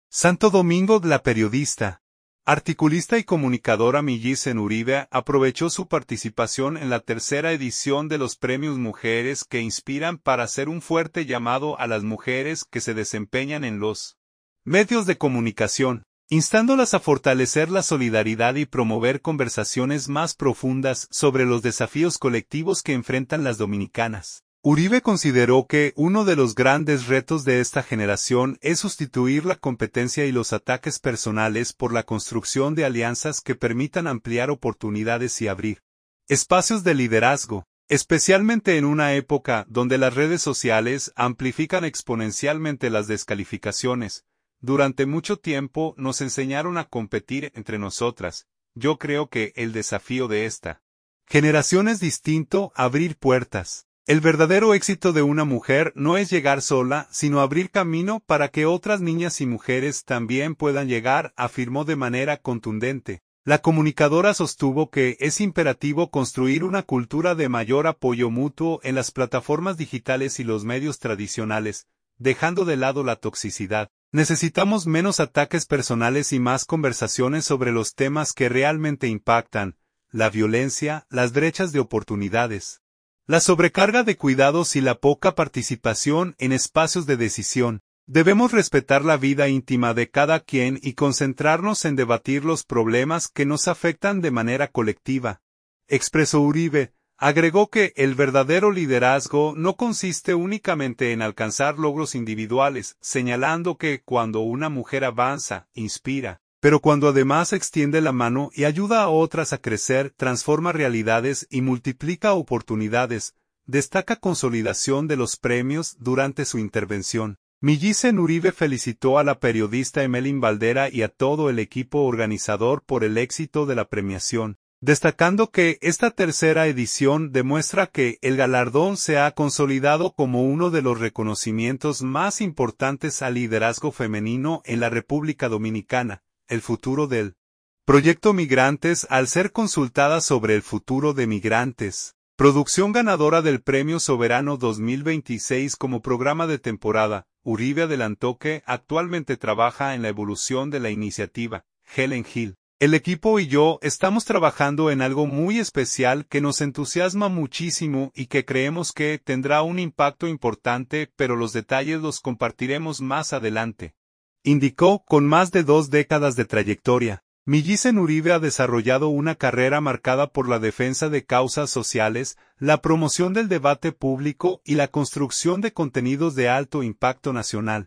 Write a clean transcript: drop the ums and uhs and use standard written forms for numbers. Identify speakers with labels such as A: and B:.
A: Santo Domingo, la periodista, articulista y comunicadora Millicen Uribe aprovechó su participación en la tercera edición de los Premios Mujeres que Inspiran para hacer un fuerte llamado a las mujeres que se desempeñan en los medios de comunicación, instándolas a fortalecer la solidaridad y promover conversaciones más profundas sobre los desafíos colectivos que enfrentan las dominicanas. Uribe consideró que uno de los grandes retos de esta generación es sustituir la competencia y los ataques personales por la construcción de alianzas que permitan ampliar oportunidades y abrir espacios de liderazgo, especialmente en una época donde las redes sociales amplifican exponencialmente las descalificaciones. Durante mucho tiempo nos enseñaron a competir entre nosotras. Yo creo que el desafío de esta generación es distinto: abrir puertas. El verdadero éxito de una mujer no es llegar sola, sino abrir camino para que otras niñas y mujeres también puedan llegar, afirmó de manera contundente. La comunicadora sostuvo que es imperativo construir una cultura de mayor apoyo mutuo en las plataformas digitales y los medios tradicionales, dejando de lado la toxicidad. Necesitamos menos ataques personales y más conversaciones sobre los temas que realmente impactan: la violencia, las brechas de oportunidades, la sobrecarga de cuidados y la poca participación en espacios de decisión. Debemos respetar la vida íntima de cada quien y concentrarnos en debatir los problemas que nos afectan de manera colectiva, expresó Uribe. Agregó que el verdadero liderazgo no consiste únicamente en alcanzar logros individuales, señalando que cuando una mujer avanza, inspira, pero cuando además extiende la mano y ayuda a otras a crecer, transforma realidades y multiplica oportunidades. Destaca consolidación de los premios. Durante su intervención, Millicen Uribe felicitó a la periodista Emelín Valdera y a todo el equipo organizador por el éxito de la premiación, destacando que esta tercera edición demuestra que el galardón se ha consolidado como uno de los reconocimientos más importantes al liderazgo femenino en la República Dominicana. El futuro del proyecto Migrantes. Al ser consultada sobre el futuro de Migrantes, producción ganadora del Premio Soberano 2026 como programa de temporada, Uribe adelantó que actualmente trabaja en la evolución de la iniciativa. Helen Hill: el equipo y yo estamos trabajando en algo muy especial que nos entusiasma muchísimo y que creemos que tendrá un impacto importante, pero los detalles los compartiremos más adelante, indicó. Con más de 2 décadas de trayectoria, Millicen Uribe ha desarrollado una carrera marcada por la defensa de causas sociales, la promoción del debate público y la construcción de contenidos de alto impacto nacional.